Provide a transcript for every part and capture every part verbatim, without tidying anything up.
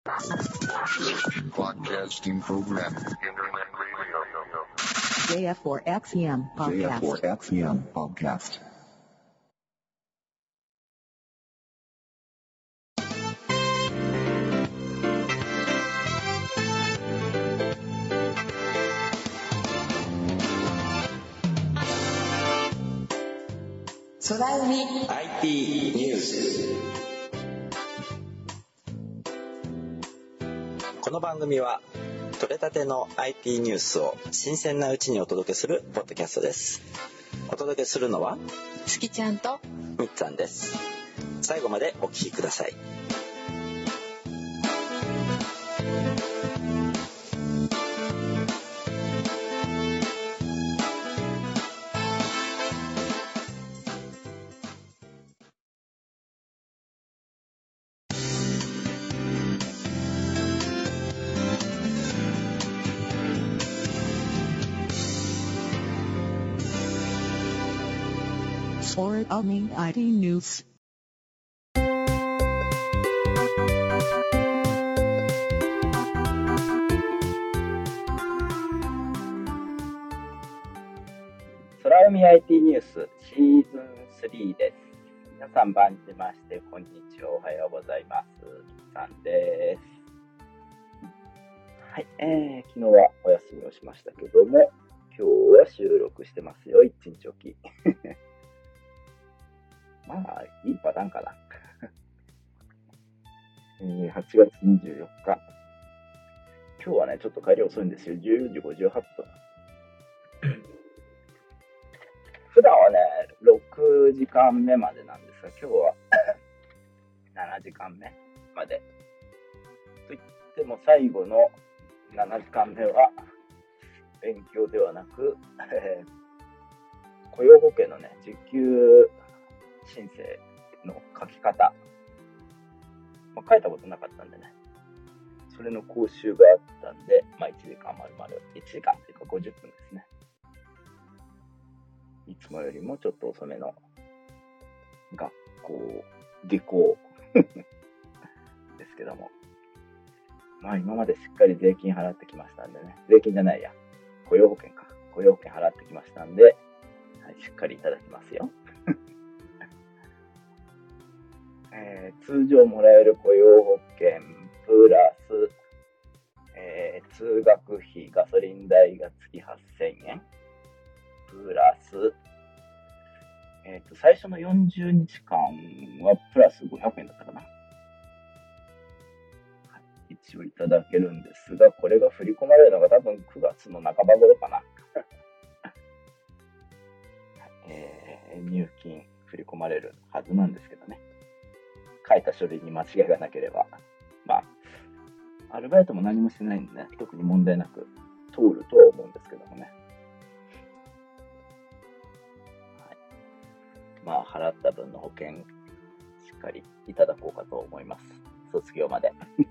Broadcasting program. Internet radio. ジェイエフフォーエックスイーエムPodcast. ジェイエフフォーエックスイーエム Podcast. 空海アイティー ニュース。この番組は取れたての アイティー ニュースを新鮮なうちにお届けするポッドキャストです。お届けするのは月ちゃんとみっつぁんです。最後までお聞きください。 空海 アイティー ニュース。 空海 アイティー ニュースシーズンスリーです。皆さん晩じましてこんにちは、おはようございます。みっつぁんです。はい、えー、昨日はお休みをしましたけども、今日は収録してますよ、一日おき。まあ、いいパターンかな。えー、はちがつにじゅうよっか。今日はね、ちょっと帰り遅いんですよ。じゅうよじごじゅうはっぷん。普段はね、ろくじかんめまでなんですが、今日はななじかんめまで。といっても最後のななじかんめは勉強ではなく、えー、雇用保険のね、受給申請の書き方、まあ、書いたことなかったんでね、それの講習があったんで、まあ、いちじかんまるまる、いちじかんというかごじゅっぷんですね。いつもよりもちょっと遅めの学校、下校ですけども、まあ今までしっかり税金払ってきましたんでね、税金じゃないや、雇用保険か、雇用保険払ってきましたんで、はい、しっかりいただきますよ。えー、通常もらえる雇用保険プラス、えー、通学費ガソリン代が月はっせんえんプラス、えー、と最初のよんじゅうにちかんはプラスごひゃくえんだったかな、はい、一応いただけるんですが、これが振り込まれるのが多分くがつの半ば頃かな、えー、入金振り込まれるはずなんですけどね、書いた書類に間違いがなければ、まあ、アルバイトも何もしてないんでね、特に問題なく通るとは思うんですけどもね。はい、まあ、払った分の保険、しっかりいただこうかと思います。卒業まで。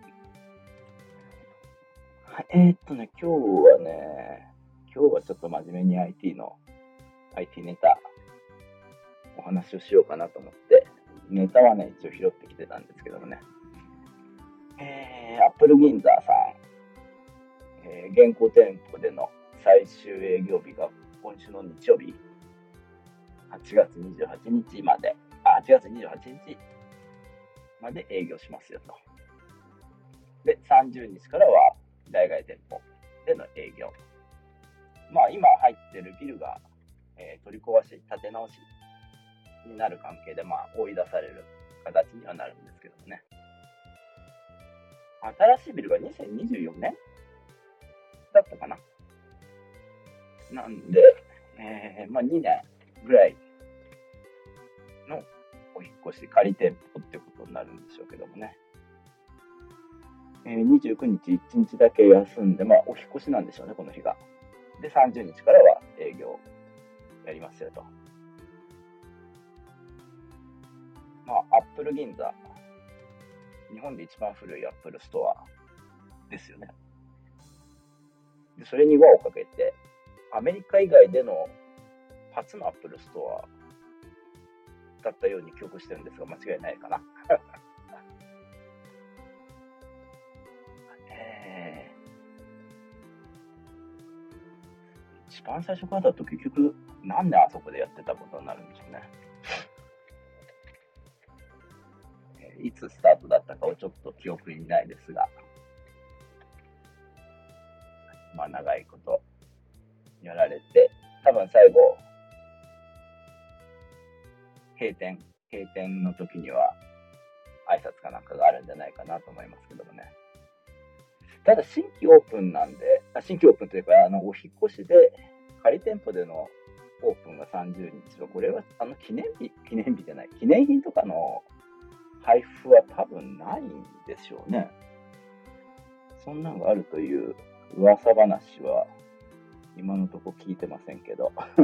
はい、えー、っとね、今日はね、今日はちょっと真面目に アイティー の、アイティー ネタ、お話をしようかなと思って、ネタはね、一応拾ってきてたんですけどもね。えー、アップル銀座さん、えー、現行店舗での最終営業日が今週の日曜日、はちがつにじゅうはちにちまで、あ、はちがつにじゅうはちにちまで営業しますよと。で、さんじゅうにちからは代替店舗での営業。まあ、今入ってるビルが、えー、取り壊し、建て直しになる関係で、まあ、追い出される形にはなるんですけどもね。新しいビルがにせんにじゅうよねんだったかな。なんで、えー、まあにねんぐらいのお引越し、仮店舗ってことになるんでしょうけどもね。えー、にじゅうくにちいちにちだけ休んで、まあお引越しなんでしょうね、この日が。で、さんじゅうにちからは営業やりますよと。まあ、アップル銀座、日本で一番古いアップルストアですよね。で、それに輪をかけて、アメリカ以外での初のアップルストアだったように記憶してるんですが、間違いないかな。 一番最初からだと結局なんであそこでやってたことになるんでしょうね。えーいつスタートだったかをちょっと記憶にないですが、まあ長いことやられて、多分最後閉店閉店の時には挨拶かなんかがあるんじゃないかなと思いますけどもね。ただ新規オープンなんで、あ新規オープンというか、あのお引っ越しで仮店舗でのオープンがさんじゅうにちは、これはあの記念日記念日じゃない記念品とかの配布は多分ないんでしょうね。そんなのがあるという噂話は今のところ聞いてませんけど、はい、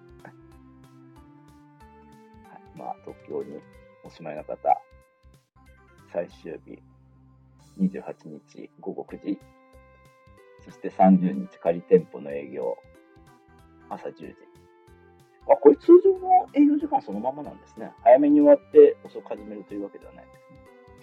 まあ東京にお住まいの方、最終日にじゅうはちにちごごくじ、そしてさんじゅうにち仮店舗の営業朝じゅうじ。あ、これ通常の営業時間そのままなんですね。早めに終わって遅く始めるというわけではないですね。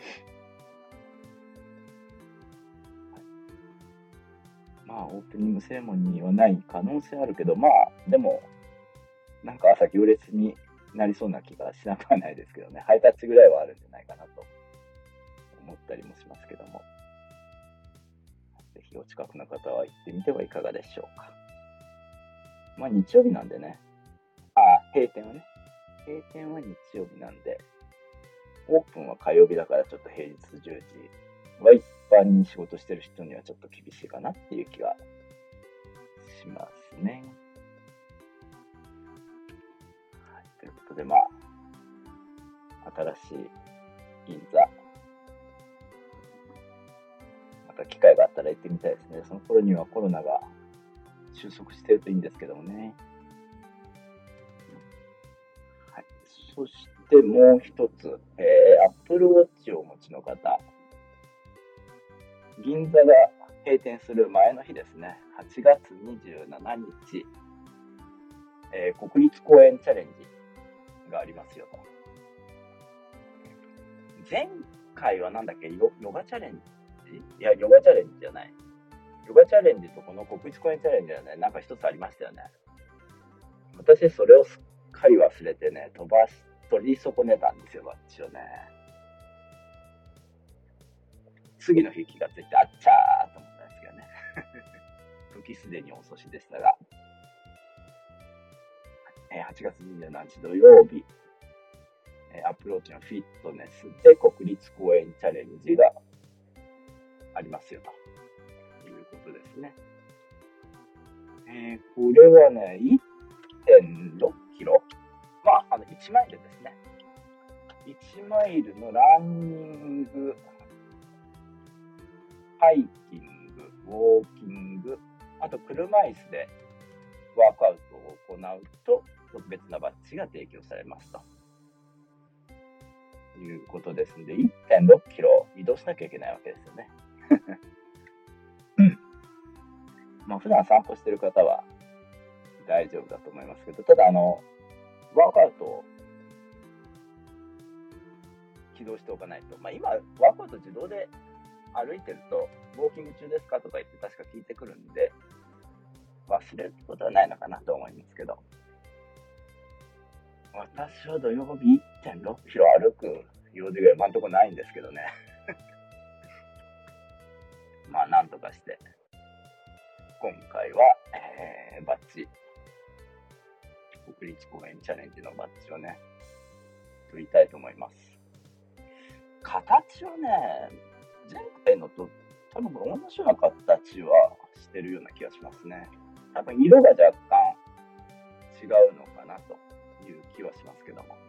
はい、まあオープニングセレモニーはない可能性あるけど、まあでもなんか朝行列になりそうな気がしなくはないですけどね。ハイタッチぐらいはあるんじゃないかなと思ったりもしますけども、ぜひお近くの方は行ってみてはいかがでしょうか。まあ日曜日なんでね、あ、閉店はね、閉店は日曜日なんで、オープンは火曜日だからちょっと平日じゅうじは一般に仕事してる人にはちょっと厳しいかなっていう気がしますね。はい、ということで、まあ新しい銀座、また機会があったら行ってみたいですね。その頃にはコロナが収束してるといいんですけどもね。はい、そしてもう一つ、えー、Apple Watch をお持ちの方、銀座が閉店する前の日ですね、はちがつにじゅうしちにち、えー、国立公園チャレンジがありますよと。前回はなんだっけ、ヨ、ヨガチャレンジいや、ヨガチャレンジじゃない。ヨガチャレンジとこの国立公園チャレンジはね、なんか一つありましたよね。私、それをすっかり忘れてね、飛ばし、取り損ねたんですよ、バッチをね。次の日気がついて、あっちゃーと思ったんですけどね。時すでに遅しでしたが、はちがつにじゅうしちにち土曜日、アプローチのフィットネスで国立公園チャレンジがありますよということですね。えー、これはね、いってんろっキロ、まあ、あのいちマイルですね。いちマイルのランニング、ハイキング、ウォーキング、あと車椅子でワークアウトを行うと特別なバッジが提供されますということですので、いってんろっキロ移動しなきゃいけないわけですよね。まあ普段散歩してる方は大丈夫だと思いますけど、ただあのワークアウトを起動しておかないと、まあ今ワークアウト自動で歩いてるとウォーキング中ですかとか言って確か聞いてくるんで、忘れるってことはないのかなと思いますけど、私は土曜日 いってんろっキロ歩く用事が今のところないんですけどね。まあなんとかして今回は、えー、バッジ、国立公園チャレンジのバッジをね取りたいと思います。形はね、前回のと多分同じような形はしてるような気がしますね。多分色が若干違うのかなという気はしますけども、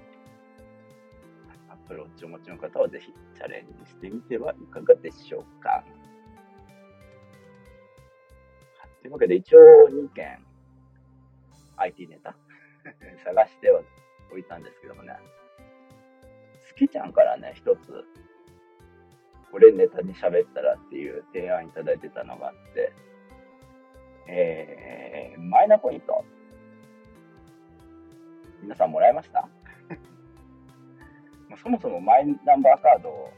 アプローチをお持ちの方はぜひチャレンジしてみてはいかがでしょうか。というわけで一応にけん アイティー ネタ探してはおいたんですけどもね、すきちゃんからね一つこれネタに喋ったらっていう提案いただいてたのがあって、えー、マイナポイント皆さんもらいました？そもそもマイナンバーカードを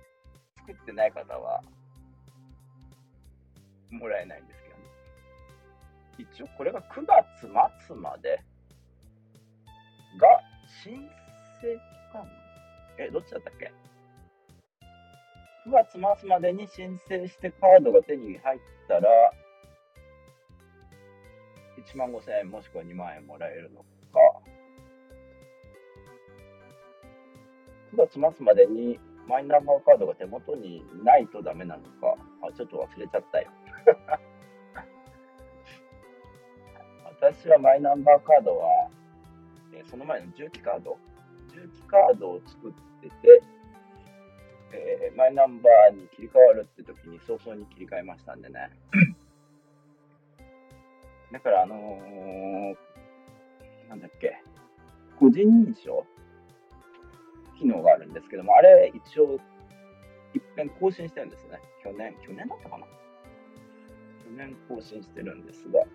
作ってない方はもらえないんですけどね。 一応これがくがつ末までが申請期間。え、どっちだったっけ？ く 月末までに申請してカードが手に入ったら、いちまんごせんえんもしくはにまんえんもらえるのか。くがつ末までにマイナンバーカードが手元にないとダメなのか。あ、ちょっと忘れちゃったよ。私はマイナンバーカードは、えーその前の重機カード、重機カードを作ってて、えーマイナンバーに切り替わるって時に早々に切り替えましたんでね。だからあのー、なんだっけ、個人認証機能があるんですけども、あれ一応一遍更新してるんですね。去年、去年だったかな？去年更新してるんですが、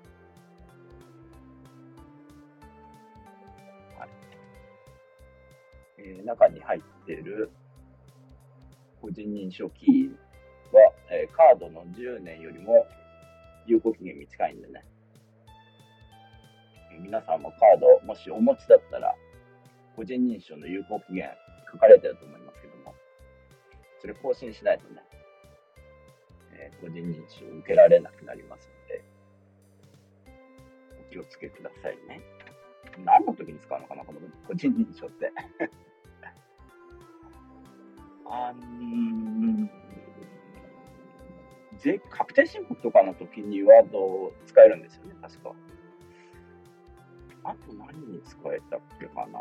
はいえー中に入っている個人認証キーは、えーカードのじゅうねんよりも有効期限短いんでね、えー皆さんもカードもしお持ちだったら、個人認証の有効期限書かれてると思いますけども、それ更新しないとね、えー個人認証を受けられなくなりますので、お気をつけくださいね。何の時に使うのかな、この個人認証って。あん税確定申告とかの時にはどう使えるんですよね、確か。あと何に使えたっけかな。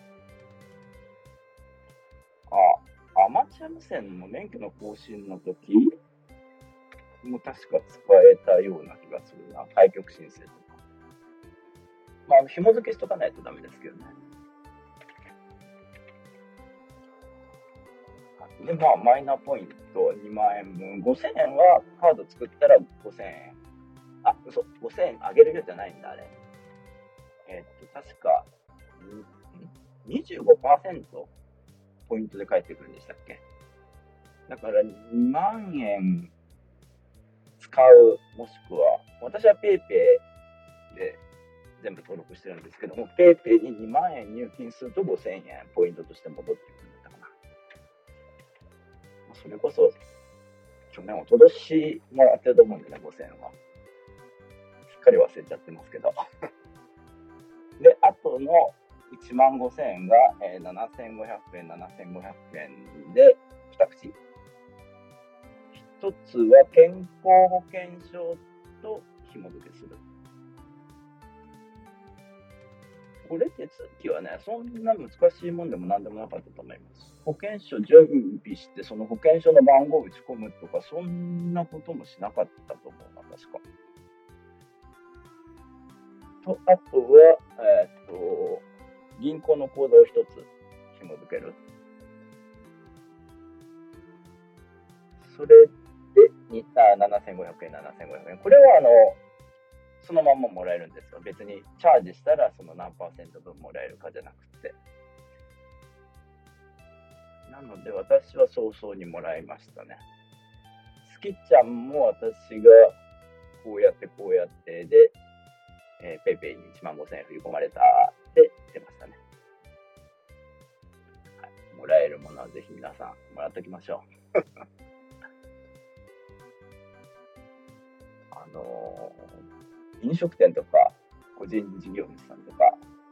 あ、アマチュア無線の免許の更新の時も確か使えたような気がするな。開局申請とか。まあ、紐付けしとかないとダメですけどね。で、まあ、マイナポイントにまんえんぶん、ごせんえんはカード作ったらごせんえん。あ、嘘、ごせんえんあげるよじゃないんだ、あれ。えーっと、確か、ん にじゅうごパーセント ポイントで返ってくるんでしたっけ？だからにまんえん使う、もしくは、私は PayPay で全部登録してるんですけども、PayPay ににまんえん入金するとごせんえんポイントとして戻ってくるんだったかな。それこそ、去年、おととしもらってると思うんでね、ごせんえんは。すっかり忘れちゃってますけど。で、あとのいちまんごせんえんが、えー、ななせんごひゃくえん、ななせんごひゃくえんでに口。一つは健康保険証と紐付けする。これ手続きはね、そんな難しいもんでもなんでもなかったと思います。保険証準備して、その保険証の番号を打ち込むとか、そんなこともしなかったと思うな、確か。と、あとは、えーっと、銀行の口座を一つ紐付ける。それで、ななせんごひゃくえん、ななせんごひゃくえん。これは、あの、そのまんまもらえるんですよ。別にチャージしたらその何パーセント分もらえるかじゃなくて。なので私は早々にもらいましたね。スキちゃんも私がこうやってこうやってで、えー、ペイペイにいちまんごせんえん振り込まれたって出ましたね。はい、もらえるものはぜひ皆さんもらっておきましょう。あのー飲食店とか個人事業主さんとか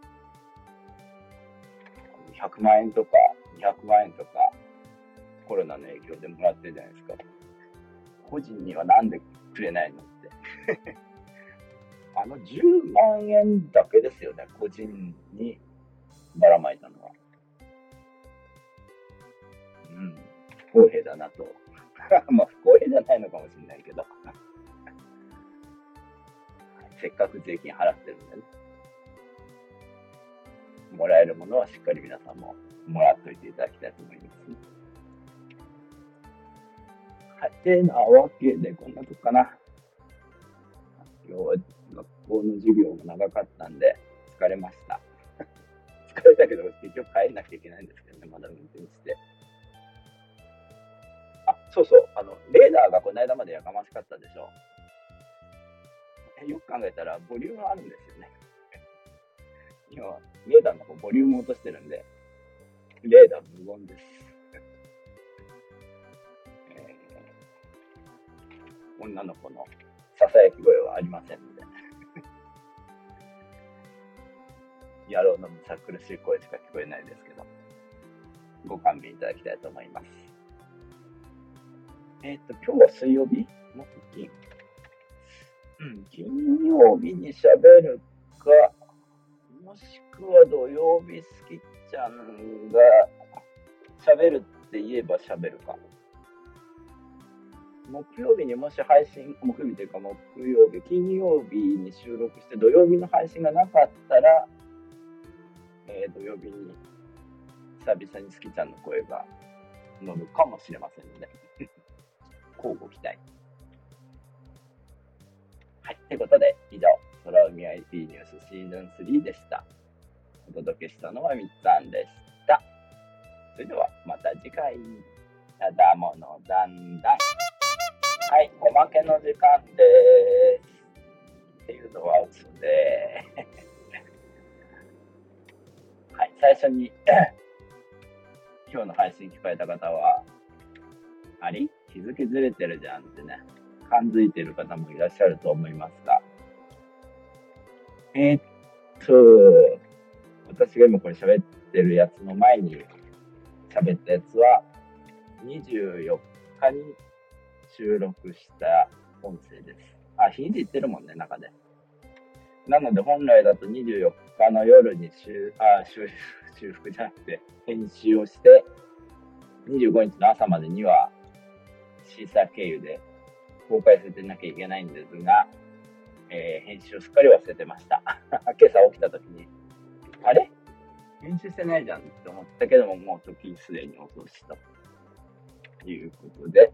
ひゃくまんえんとかにひゃくまんえんとかコロナの影響でもらってるじゃないですか。個人にはなんでくれないのってあのじゅうまんえんだけですよね、個人にばらまいたのは。うん不公平だなとまあ不公平じゃないのかもしれないけどせっかく税金払ってるんでね、もらえるものはしっかり皆さんももらっといていただきたいと思いますね。はい、てなわけでこんなとこかな。今日は学校の授業も長かったんで疲れました。疲れたけど結局帰んなきゃいけないんですけどね、まだ運転して。あ、そうそう、あのレーダーがこの間までやかましかったでしょ。 よく考えたらボリュームあるんですよね。今、レーダーの方ボリューム落としてるんで、レーダー無言です。えー、女の子のささやき声はありませんので、野郎のむさ苦しい声しか聞こえないですけど、ご勘弁いただきたいと思います。えっ、ー、と、今日は水曜日木金。うん、金曜日に喋るか、もしくは土曜日好きちゃんが喋るって言えば喋るか。木曜日にもし配信、木曜日というか木曜日、金曜日に収録して土曜日の配信がなかったら、えー、土曜日に久々に好きちゃんの声が乗るかもしれませんので、乞うご期待。はい、ということで、以上、空海 アイティー ニュースシーズンスリーでした。お届けしたのはみっつぁんでした。それでは、また次回。ただものだんだん。はい、おまけの時間でーす。っていうのは嘘ではい、最初に今日の配信聞かれた方は、あれ日付ずれてるじゃんってね、感づいてる方もいらっしゃると思いますが、えー、っと、私が今これ喋ってるやつの前に喋ったやつは、にじゅうよっかに収録した音声です。あ、日にち言ってるもんね、中で。なので本来だとにじゅうよっかの夜に修あ修修復じゃなくて編集をして、にじゅうごにちの朝までにはシーサー経由で公開させてなきゃいけないんですが、えー、編集をすっかり忘れてました。今朝起きた時に、あれ編集してないじゃんって思ったけども、もう時すでに遅しということで、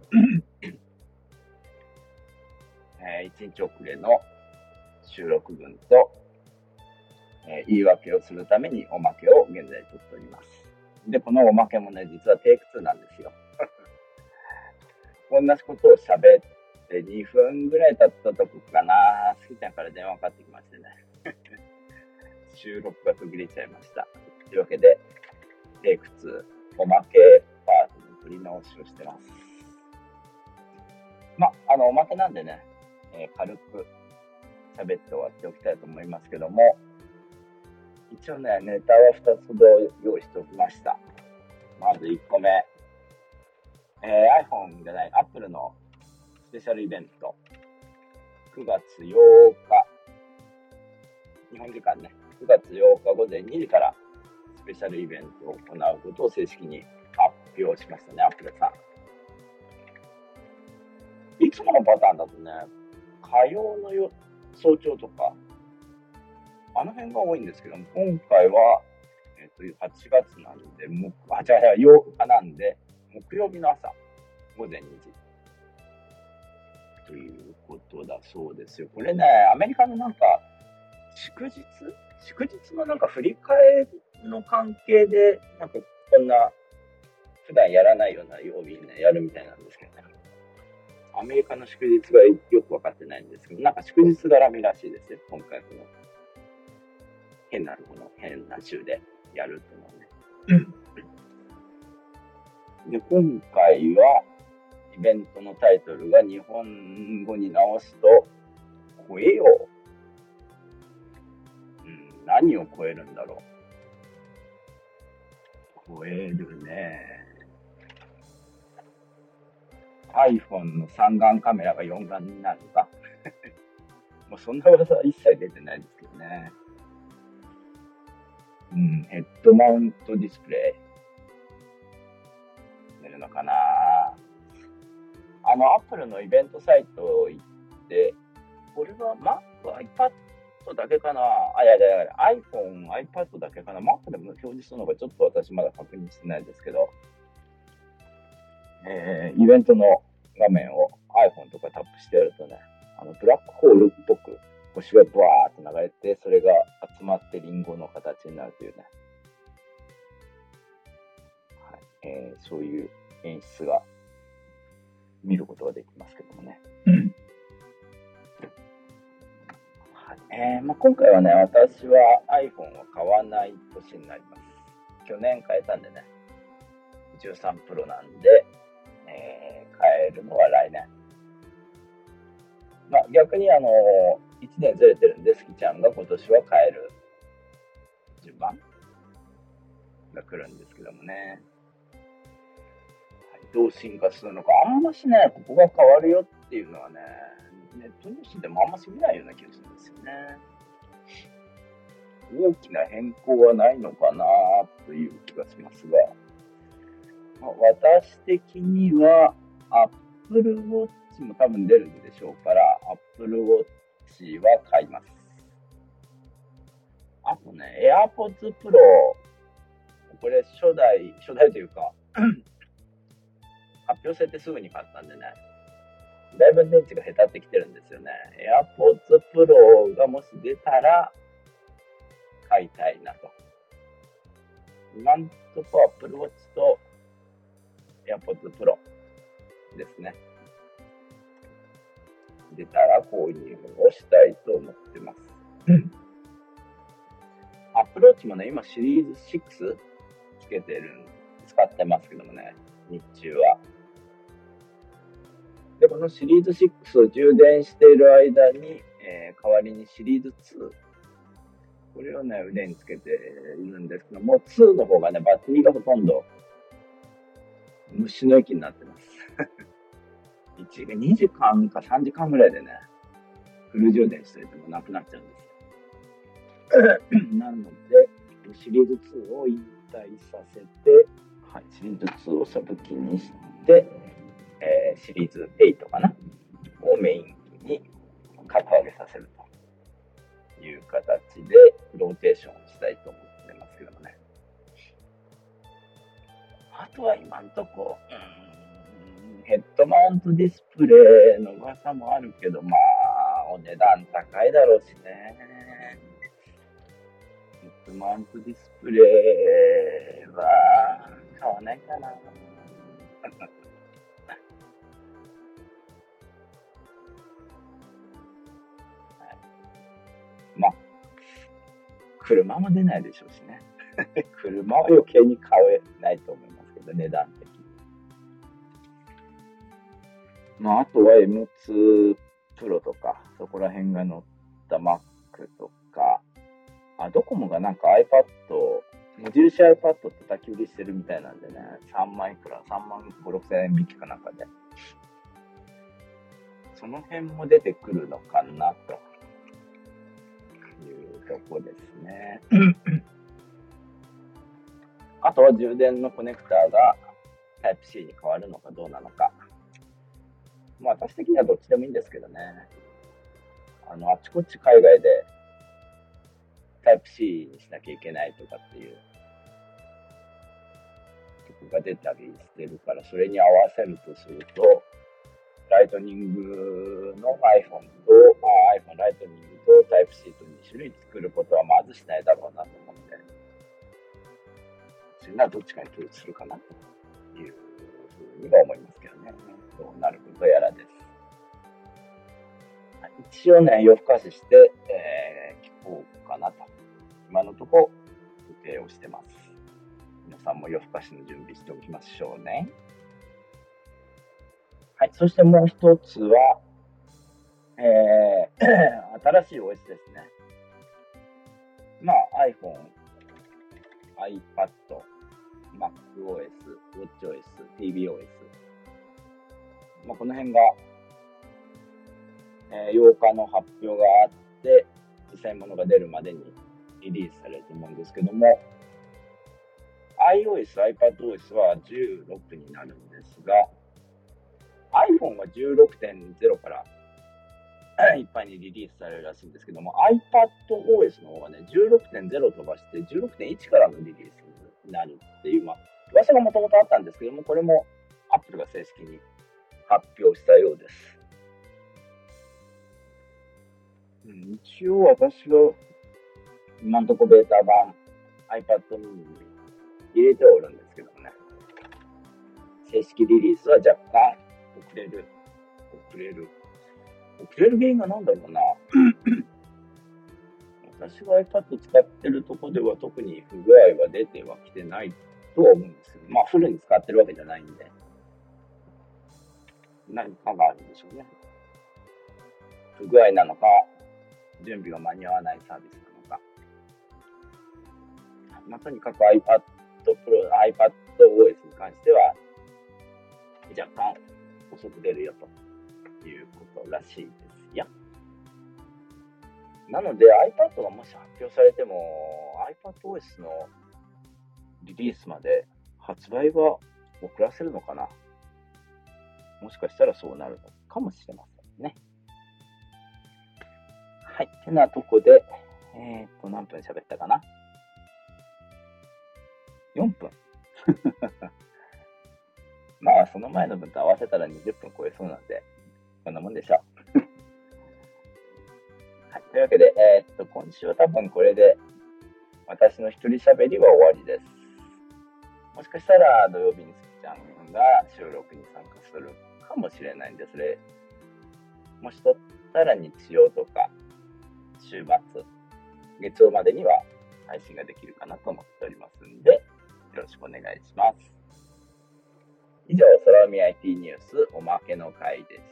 えー、いちにち遅れの収録分と、えー、言い訳をするためにおまけを現在撮っております。で、このおまけもね、実はテイクツーなんですよ。同じことを喋ってにふんぐらい経ったとこかな、好きちゃんから電話かかってきましてね。収録が途切れちゃいました。というわけで、テイクツー、おまけパートの振り直しをしてます。ま、あの、おまけなんでね、えー、軽く喋って終わっておきたいと思いますけども、一応ね、ネタはふたつほど用意しておきました。まずいっこめ、えー、iPhone じゃない、Apple のスペシャルイベント、くがつようか、日本時間ね、くがつようかごぜんにじからスペシャルイベントを行うことを正式に発表しましたね、Apple さん。いつものパターンだとね、火曜のよ早朝とか、あの辺が多いんですけども、今回は、えっと、はちがつなんで、もあ、じゃあようかなんで、木曜日の朝、ごぜんにじ。ということだそうですよ。これね、アメリカのなんか、祝日祝日のなんか振り替えの関係で、なんかこんな、普段やらないような曜日にね、やるみたいなんですけどね。アメリカの祝日がよく分かってないんですけど、なんか祝日絡みらしいですよ。今回この、変な、この変な週でやるっていうのはね。で、今回は、イベントのタイトルが日本語に直すと、超えよう。うん、何を超えるんだろう。超えるね。iPhone の三眼カメラが四眼になるか。もうそんな噂は一切出てないですけどね。うん、ヘッドマウントディスプレイ。出るのかな。あの、Apple のイベントサイト行って、これは Mac、iPad だけかなあ、いやいやいや、iPhone、iPad だけかな Mac でも表示するのかちょっと私まだ確認してないですけど、えー、イベントの画面を iPhone とかタップしてやるとね、あのブラックホールっぽく星がバーって流れて、それが集まってリンゴの形になるというね、はいえー、そういう演出が見ることができますけどもね。 えーまあ、今回はね、私は iPhone を買わない年になります。去年買えたんでね、じゅうさんプロなんで、えー、買えるのは来年。まあ、逆にあのいちねんずれてるんで、スキちゃんが今年は買える順番が来るんですけどもね。どう進化するのか、あんましね、ここが変わるよっていうのはね、ネットニュースでもあんまし見ないような気がするんですよね。大きな変更はないのかなという気がしますが、まあ、私的には Apple Watch も多分出るんでしょうから、Apple Watch は買います。あとね、AirPods Pro、これ初代、初代というか、発表されてすぐに買ったんでね、だいぶ電池が下手ってきてるんですよね。AirPods Pro がもし出たら買いたいなと。今んとこ Apple Watch と AirPods Pro ですね。出たら購入をしたいと思ってます。Apple Watch もね、今シリーズシックスつけてる、使ってますけどもね、日中は。で、このシリーズシックスを充電している間に、えー、代わりにシリーズツー、これをね、腕につけているんですけども、ツーの方がね、バッテリーがほとんど虫の息になってます。にじかんかさんじかんぐらいでね、フル充電していてもなくなっちゃうんですよ。なので、シリーズツーを引退させて、はい、シリーズツーをサブ機にして、えー、シリーズエイトかなをメインに格上げさせるという形でローテーションをしたいと思ってますけどもね。あとは今んとこ、うーん、ヘッドマウントディスプレイの噂もあるけど、まあ、お値段高いだろうしね。ヘッドマウントディスプレイは買わないかな。まあ、車も出ないでしょうしね。車は余計に買えないと思いますけど、値段的に。まあ、あとは エムツー Pro とか、そこら辺が乗った Mac とか、あ、ドコモがなんか iPad、無印 iPad と叩き売りしてるみたいなんでね、さんまんいくら、さんまんご、ろくせんえん引きかなんかで。その辺も出てくるのかなというとこですね。あとは充電のコネクターが タイプシー に変わるのかどうなのか。まあ私的にはどっちでもいいんですけどね。あの、あちこち海外で タイプシー にしなきゃいけないとかっていう曲が出たりしてるから、それに合わせるとすると、ライトニングの iPhone と、あ iPhone ライトニングと タイプシー とに種類作ることはまずしないだろうなと思って、それならどっちかに統一するかなというふうには思いますけどね。どうなることやらです。一応ね、夜更かしして、えー、聞こうかなと。今のところ予定をしてます。皆さんも夜更かしの準備しておきましょうね。はい、そしてもう一つは、えー、新しい オーエス ですね。まあ iPhone、iPad、MacOS、WatchOS、ティービーオーエス。まあこの辺が、えー、ようかの発表があって、実際物が出るまでにリリースされると思うんですけども、iOS、iPadOS はじゅうろくになるんですが、iPhone が じゅうろくてんゼロ から一般にリリースされるらしいんですけども、iPadOS の方はね、じゅうろくてんゼロ 飛ばして じゅうろくてんいち からのリリースになるっていう、まあ、噂がもともとあったんですけども、これも Apple が正式に発表したようです。うん、一応私は今のところベータ版 iPad mini に入れておるんですけどもね、正式リリースは若干遅れる。遅れる。遅れる原因が何だろうな。 私が iPad 使ってるとこでは特に不具合は出てはきてないとは思うんですけど、まあフルに使ってるわけじゃないんで、何かがあるんでしょうね。不具合なのか、準備が間に合わないサービスなのか。まあ、とにかく iPad Pro、iPadOS に関しては、若干遅く出るよということらしいですよ。なので iPad がもし発表されても iPadOS のリリースまで発売は遅らせるのかな。もしかしたらそうなるのかもしれませんね。はい。てなとこで、えー、っと、何分喋ったかな ?よん 分。まあ、その前の分と合わせたらにじゅっぷん超えそうなんで、こんなもんでしょう。はい。というわけで、えー、っと、今週は多分これで、私の一人喋りは終わりです。もしかしたら土曜日にすきちゃんが収録に参加するかもしれないんですね。もし撮ったら日曜とか週末、月曜までには配信ができるかなと思っておりますんで、よろしくお願いします。以上、空海 アイティー ニュースおまけの回でした。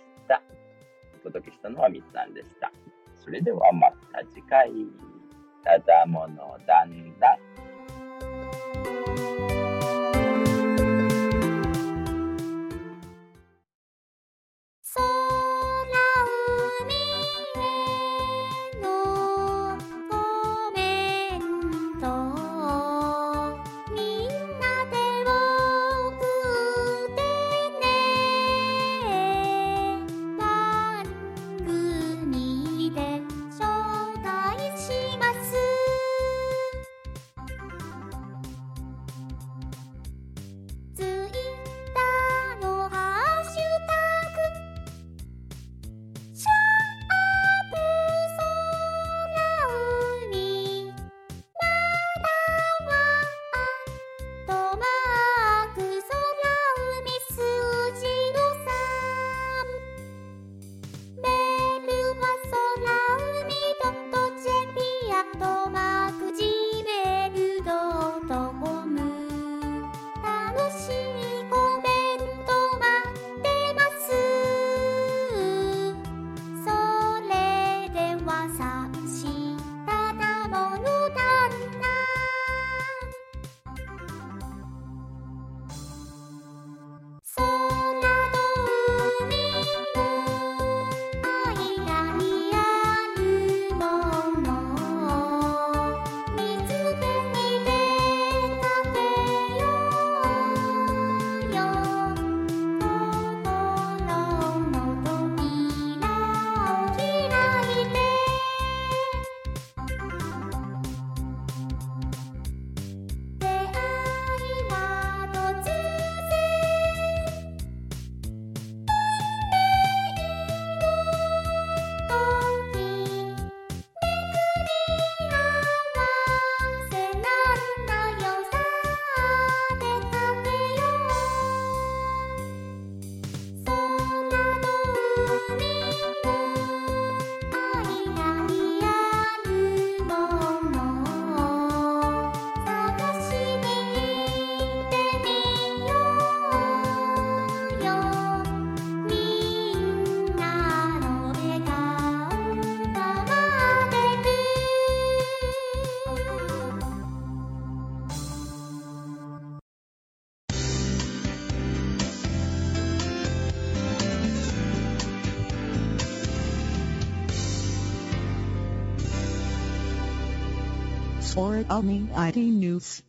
お届けしたのはみっさんでした。それではまた次回。ただものだんだん。 Sorami アイティー News